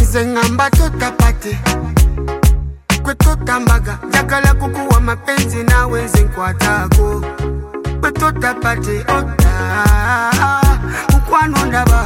Zengamba tutapate kwe tutambaga njagala kukuwa mapenzi nawe nze nkwatako kwe tutapate ota mukwano ndaba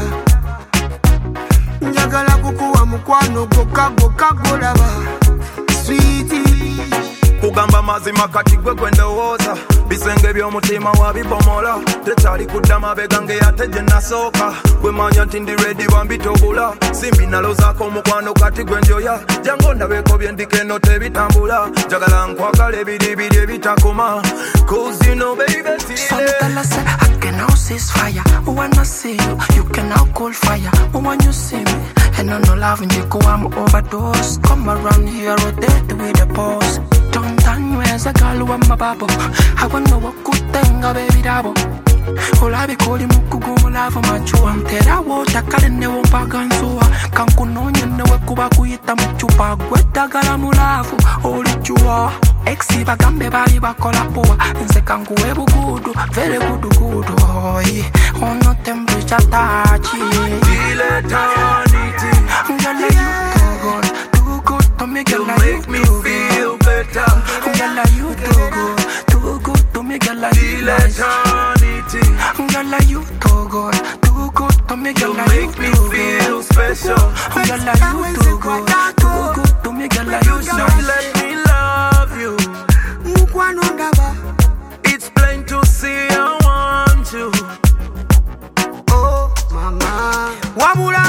njagala kukuwa mukwano goka golaba sweetie kugamba mazima kati gwe gwendowooza bisenge by'omutima wabibomola tekyali kudda mabega nge ate gye nasooka gwe manya nti ndi ready bambitobula simbi nalozaako omukwano kati gwe njoya jangu ondabeeko byendika eno tebitambula njagala nkwagala ebiribiri ebitakoma cause you know baby I can now cease fire. When I see you, you can now cool fire. When you see me, and I know love and you go, I'm overdose. Come around here, rotate with the pose. Don't turn you as a girl with my bubble. I want to know what good thing, a baby double. All I be calling Mukugu, love of my chum. Tera water, calling the Wampaganzua. Kankunonya, no Kubakuita Muchupa, Guetta Galamulafu, all it you are. Exi bagambe bali bakola poa nze kangu webu gudu very good ono temperature touch feel eternity girl too good to me girl make me feel better girl you too good to me girl feel eternity girl you too good to me girl make me feel special girl you too good to me girl you so let me love you mukwano ndaba it's plain to see I want you oh mama wabula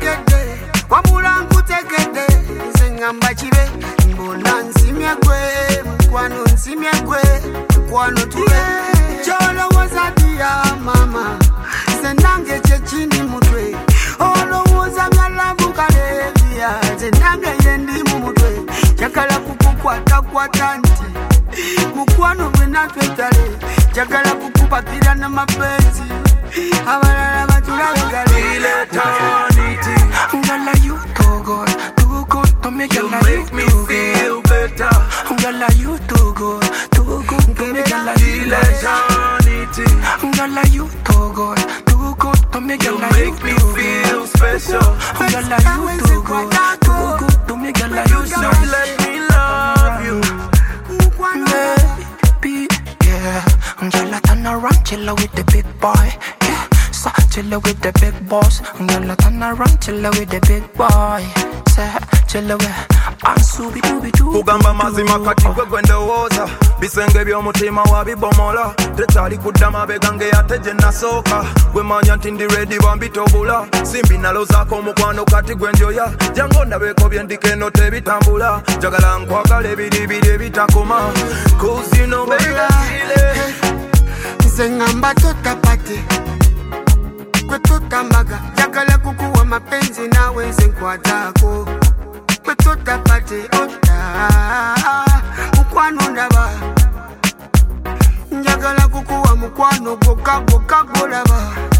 nkutegedde zengamba chibe mbona nsimye gwe mukwano nsimye gwe mukwano tube cholowooza dia mama zenange kyekindi mutwe olowooza byalavu kalebya zenange yendi mu mutwe njagala kukukwata nti mukwano gwe natwetale njagala kukupakira n'amapenzi abalala batulabegale girl you too good to me girl make me feel better girl you too good to me girl feel eternity girl you too good to me girl make me feel special girl you too good to me girl you so let me love you baby yeah girl turn around chill with the big boy yeah so chill with the big boss girl turn around chill with the big boy say chill with ansubi dubi kugamba mazima kati gwe gwendowooza bisenge by'omutima wabibomola tekyali kudda mabega nge ate gye nasooka gwe manya nti ndi ready bambitobula simbi nalozaako omukwano kati gwe njoya jangu ondabeeko byendika eno tebitambula njagala nkwagala ebiribiri ebitakoma cause you know baby zengamba tutapate kwe tutambaga njagala kukuwa mapenzi nawe nze nkwatako kwe tutapate ota mukwano ndaba njagala kukuwa mukwano goka golaba